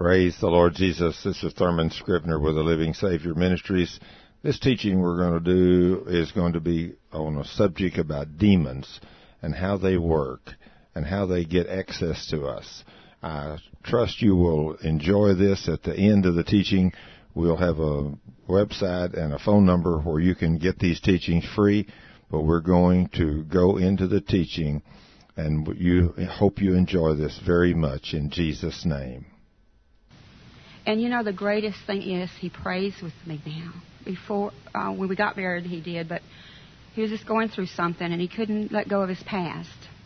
Praise the Lord Jesus. This is Thurman Scribner with the Living Savior Ministries. This teaching we're going to do is going to be on a subject about demons and how they work and how they get access to us. I trust you will enjoy this. At the end of the teaching, we'll have a website and a phone number where you can get these teachings free, but we're going to go into the teaching, and hope you enjoy this very much in Jesus' name. And you know, the greatest thing is he prays with me now. Before, when we got married, he did, but he was just going through something, and he couldn't let go of his past.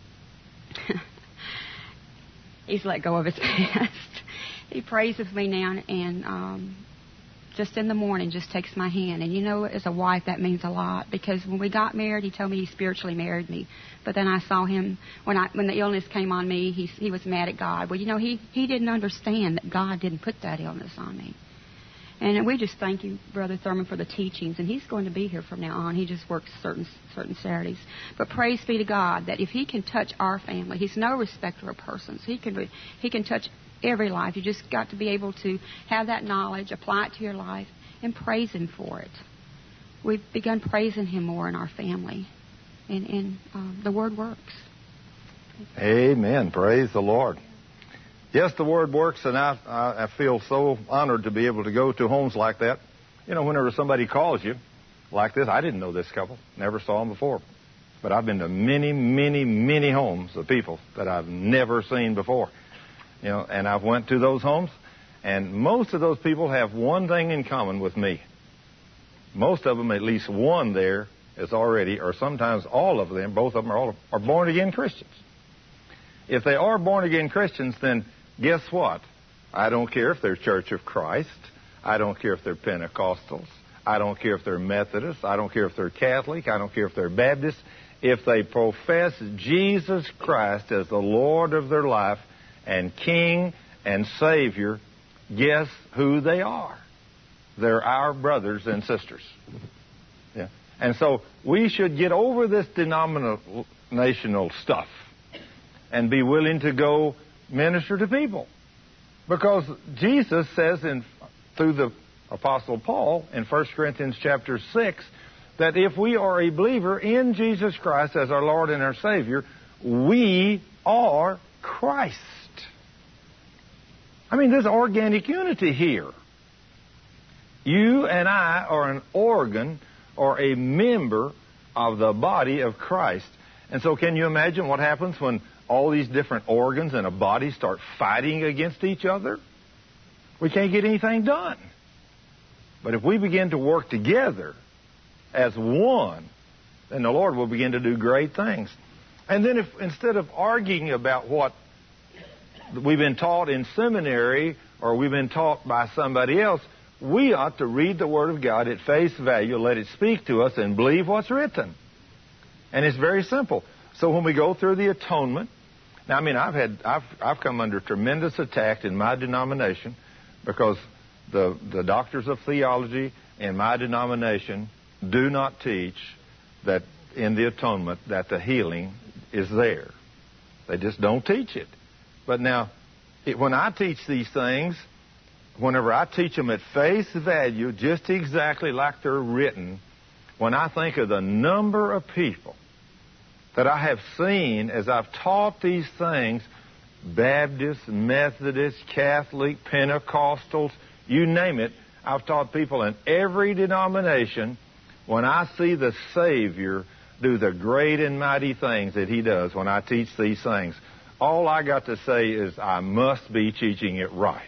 He's let go of his past. He prays with me now, and just in the morning, just takes my hand. And you know, as a wife, that means a lot, because when we got married, he told me he spiritually married me. But then I saw him, when the illness came on me, he was mad at God. Well, you know, he didn't understand that God didn't put that illness on me. And we just thank you, Brother Thurman, for the teachings. And he's going to be here from now on. He just works certain Saturdays. But praise be to God that if he can touch our family, he's no respecter of persons. He can touch every life. You just got to be able to have that knowledge, apply it to your life, and praise him for it. We've begun praising him more in our family. And the Word works. Amen. Praise the Lord. Yes, the Word works, and I feel so honored to be able to go to homes like that. You know, whenever somebody calls you like this, I didn't know this couple, never saw them before. But I've been to many, many, many homes of people that I've never seen before. You know, and I've went to those homes, and most of those people have one thing in common with me. Most of them, at least one there, is already, or sometimes all of them, both of them are born-again Christians. If they are born-again Christians, then guess what? I don't care if they're Church of Christ. I don't care if they're Pentecostals. I don't care if they're Methodists. I don't care if they're Catholic. I don't care if they're Baptist. If they profess Jesus Christ as the Lord of their life and King and Savior, guess who they are? They're our brothers and sisters. Yeah. And so we should get over this denominational stuff and be willing to go minister to people. Because Jesus says through the Apostle Paul in 1 Corinthians chapter 6 that if we are a believer in Jesus Christ as our Lord and our Savior, we are Christ. I mean, there's organic unity here. You and I are an organ or a member of the body of Christ. And so can you imagine what happens when all these different organs in a body start fighting against each other? We can't get anything done. But if we begin to work together as one, then the Lord will begin to do great things. And then if instead of arguing about what we've been taught in seminary or we've been taught by somebody else, we ought to read the Word of God at face value, let it speak to us, and believe what's written. And it's very simple. So when we go through the atonement, now I mean I've come under tremendous attack in my denomination because the doctors of theology in my denomination do not teach that in the atonement that the healing is there. They just don't teach it. But now, when I teach these things, whenever I teach them at face value, just exactly like they're written, when I think of the number of people that I have seen as I've taught these things, Baptists, Methodists, Catholic, Pentecostals, you name it, I've taught people in every denomination, when I see the Savior do the great and mighty things that He does when I teach these things, all I got to say is I must be teaching it right.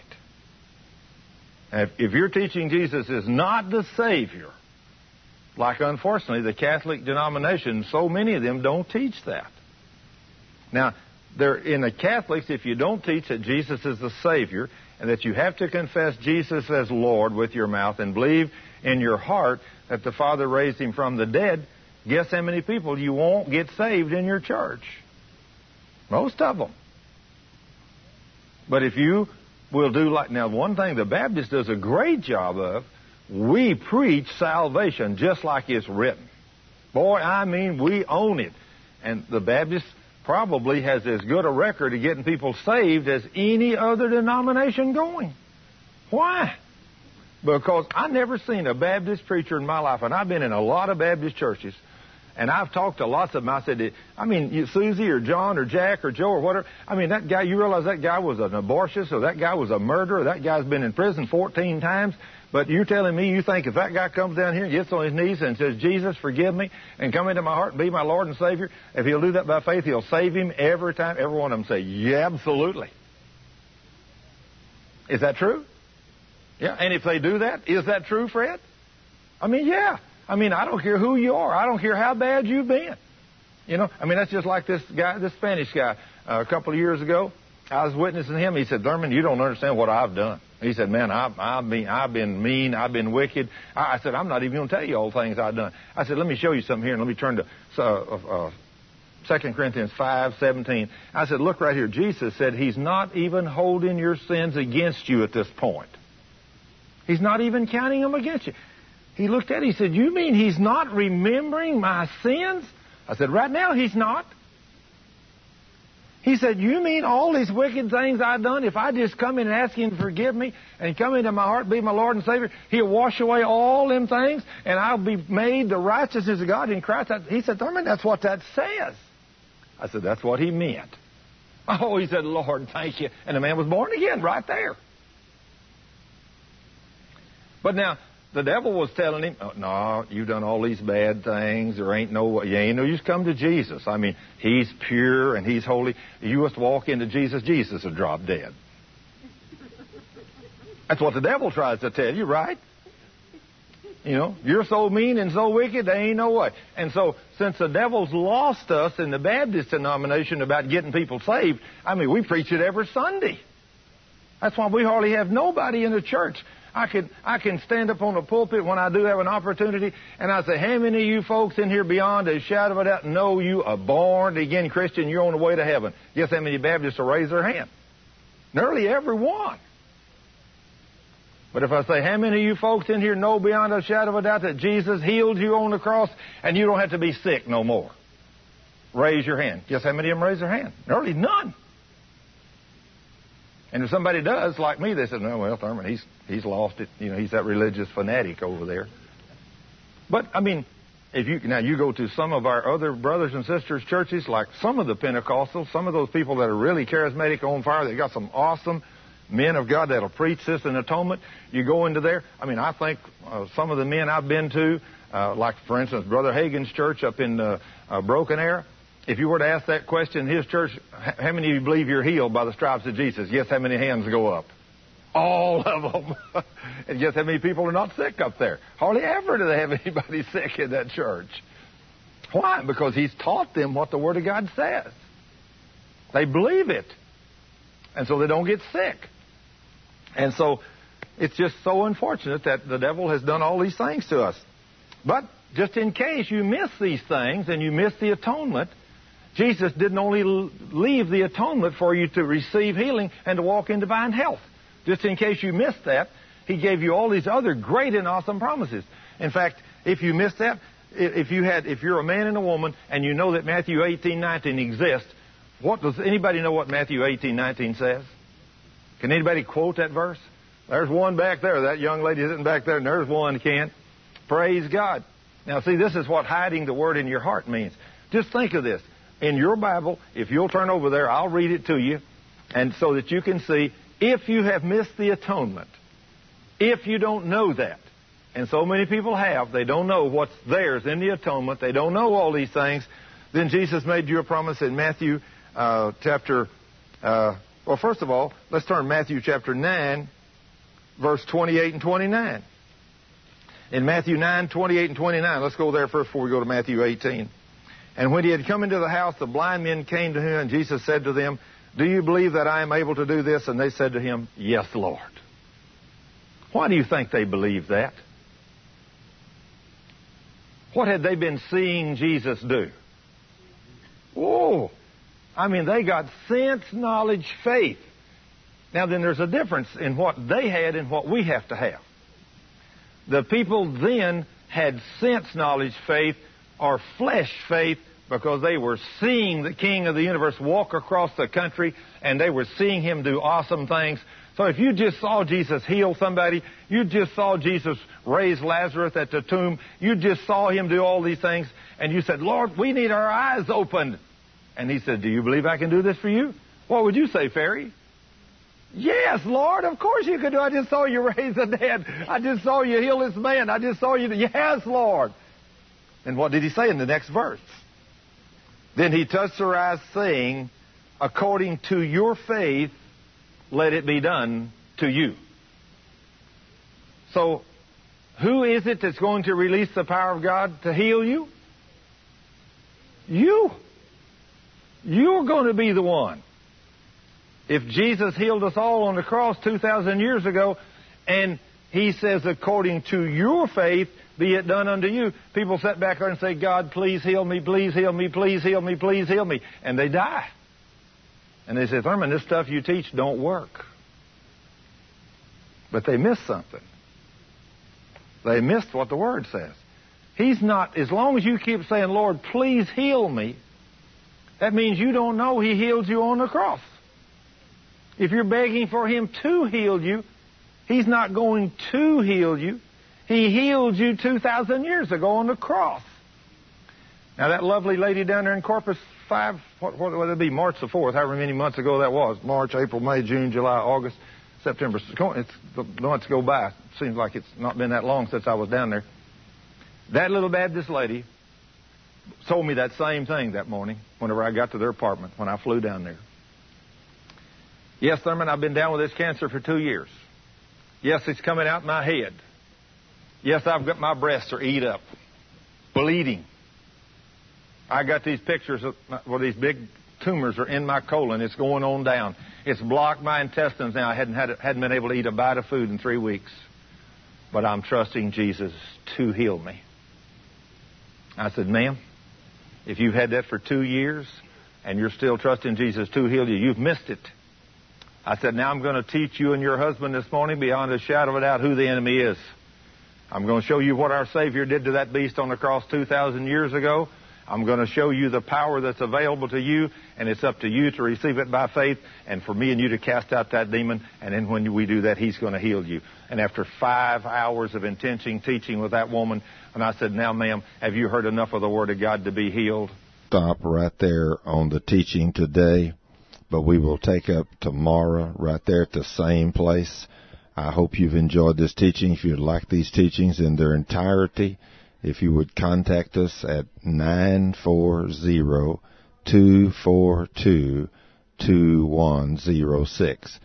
And if you're teaching Jesus is not the Savior, like unfortunately the Catholic denomination, so many of them don't teach that. Now, in the Catholics, if you don't teach that Jesus is the Savior and that you have to confess Jesus as Lord with your mouth and believe in your heart that the Father raised Him from the dead, guess how many people you won't get saved in your church? Most of them. But if you will do like... Now, one thing the Baptist does a great job of, we preach salvation just like it's written. Boy, I mean, we own it. And the Baptists probably has as good a record of getting people saved as any other denomination going. Why? Because I've never seen a Baptist preacher in my life, and I've been in a lot of Baptist churches, and I've talked to lots of them. I said, Susie or John or Jack or Joe or whatever, that guy, you realize that guy was an abortionist, or that guy was a murderer, or that guy's been in prison 14 times, but you're telling me you think if that guy comes down here and gets on his knees and says, Jesus, forgive me, and come into my heart and be my Lord and Savior, if he'll do that by faith, he'll save him every time? Every one of them say, yeah, absolutely. Is that true? Yeah, and if they do that, is that true, Fred? Yeah. I don't care who you are. I don't care how bad you've been. That's just like this guy, this Spanish guy, a couple of years ago. I was witnessing him. He said, Thurman, you don't understand what I've done. He said, man, I've been mean. I've been wicked. I said, I'm not even going to tell you all the things I've done. I said, let me show you something here, and let me turn to 2 Corinthians 5:17. I said, look right here. Jesus said he's not even holding your sins against you at this point. He's not even counting them against you. He looked at it. He said, you mean he's not remembering my sins? I said, right now he's not. He said, you mean all these wicked things I've done, if I just come in and ask him to forgive me and come into my heart, be my Lord and Savior, he'll wash away all them things and I'll be made the righteousness of God in Christ? He said, Thurman, that's what that says. I said, that's what he meant. Oh, he said, Lord, thank you. And the man was born again right there. But now, the devil was telling him, oh, no, you've done all these bad things. You ain't no use come to Jesus. He's pure and he's holy. You must walk into Jesus. Jesus will drop dead. That's what the devil tries to tell you, right? You're so mean and so wicked, there ain't no way. And so, since the devil's lost us in the Baptist denomination about getting people saved, we preach it every Sunday. That's why we hardly have nobody in the church. I can stand up on the pulpit when I do have an opportunity, and I say, how many of you folks in here beyond a shadow of a doubt know you are born-again Christian, you're on the way to heaven? Guess how many Baptists will raise their hand? Nearly every one. But if I say, how many of you folks in here know beyond a shadow of a doubt that Jesus healed you on the cross and you don't have to be sick no more? Raise your hand. Guess how many of them raise their hand? Nearly none. And if somebody does, like me, they say, no, well, Thurman, he's lost it. He's that religious fanatic over there. But, if you go to some of our other brothers and sisters' churches, like some of the Pentecostals, some of those people that are really charismatic, on fire, they got some awesome men of God that'll preach this in atonement. You go into there. I think some of the men I've been to, like, for instance, Brother Hagin's church up in Broken Arrow, if you were to ask that question in his church, how many of you believe you're healed by the stripes of Jesus? Guess how many hands go up? All of them. And guess how many people are not sick up there? Hardly ever do they have anybody sick in that church. Why? Because he's taught them what the Word of God says. They believe it. And so they don't get sick. And so it's just so unfortunate that the devil has done all these things to us. But just in case you miss these things and you miss the atonement, Jesus didn't only leave the atonement for you to receive healing and to walk in divine health. Just in case you missed that, he gave you all these other great and awesome promises. In fact, if you missed that, if you're a man and a woman and you know that Matthew 18:19 exists, does anybody know what Matthew 18:19 says? Can anybody quote that verse? There's one back there. That young lady sitting back there, and there's one can. Praise God. Now, see, this is what hiding the Word in your heart means. Just think of this. In your Bible, if you'll turn over there, I'll read it to you, and so that you can see if you have missed the atonement, if you don't know that, and so many people have, they don't know what's theirs in the atonement, they don't know all these things, then Jesus made you a promise in Matthew first of all, let's turn to Matthew chapter 9, verse 28 and 29. In Matthew 9, 28 and 29, let's go there first before we go to Matthew 18. And when he had come into the house, the blind men came to him, and Jesus said to them, do you believe that I am able to do this? And they said to him, yes, Lord. Why do you think they believed that? What had they been seeing Jesus do? Oh, they got sense, knowledge, faith. Now then, there's a difference in what they had and what we have to have. The people then had sense, knowledge, faith, or flesh faith because they were seeing the King of the universe walk across the country, and they were seeing him do awesome things. So if you just saw Jesus heal somebody, you just saw Jesus raise Lazarus at the tomb, you just saw him do all these things, and you said, Lord, we need our eyes opened. And he said, do you believe I can do this for you? What would you say, Fairy? Yes, Lord, of course you could do. I just saw you raise the dead. I just saw you heal this man. I just saw you. Yes, Lord. And what did he say in the next verse? Then he touched her eyes, saying, according to your faith, let it be done to you. So, who is it that's going to release the power of God to heal you? You. You're going to be the one. If Jesus healed us all on the cross 2,000 years ago, and he says, according to your faith, be it done unto you. People sit back there and say, God, please heal me, please heal me, please heal me, please heal me. And they die. And they say, Thurman, this stuff you teach don't work. But they missed something. They missed what the Word says. He's not, as long as you keep saying, Lord, please heal me, that means you don't know He healed you on the cross. If you're begging for Him to heal you, He's not going to heal you. He healed you 2,000 years ago on the cross. Now, that lovely lady down there in Corpus 5, what would it be? March the 4th, however many months ago that was. March, April, May, June, July, August, September. The months go by. It seems like it's not been that long since I was down there. That little Baptist lady told me that same thing that morning whenever I got to their apartment when I flew down there. Yes, Thurman, I've been down with this cancer for 2 years. Yes, it's coming out my head. Yes, I've got my breasts are eat up, bleeding. I got these pictures of where these big tumors are in my colon. It's going on down. It's blocked my intestines now. I hadn't been able to eat a bite of food in 3 weeks. But I'm trusting Jesus to heal me. I said, ma'am, if you've had that for 2 years and you're still trusting Jesus to heal you, you've missed it. I said, now I'm going to teach you and your husband this morning beyond a shadow of a doubt who the enemy is. I'm going to show you what our Savior did to that beast on the cross 2,000 years ago. I'm going to show you the power that's available to you, and it's up to you to receive it by faith and for me and you to cast out that demon. And then when we do that, He's going to heal you. And after 5 hours of intense teaching with that woman, and I said, now, ma'am, have you heard enough of the Word of God to be healed? Stop right there on the teaching today, but we will take up tomorrow right there at the same place. I hope you've enjoyed this teaching. If you'd like these teachings in their entirety, if you would contact us at 940-242-2106.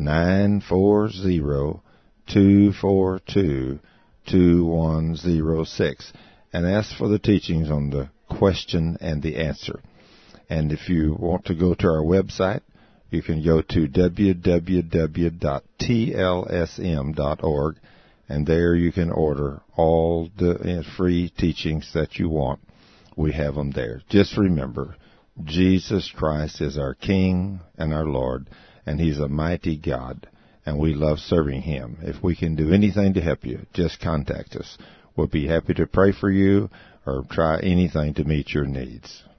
940-242-2106. And ask for the teachings on the question and the answer. And if you want to go to our website, you can go to www.tlsm.org, and there you can order all the free teachings that you want. We have them there. Just remember, Jesus Christ is our King and our Lord, and He's a mighty God, and we love serving Him. If we can do anything to help you, just contact us. We'll be happy to pray for you or try anything to meet your needs.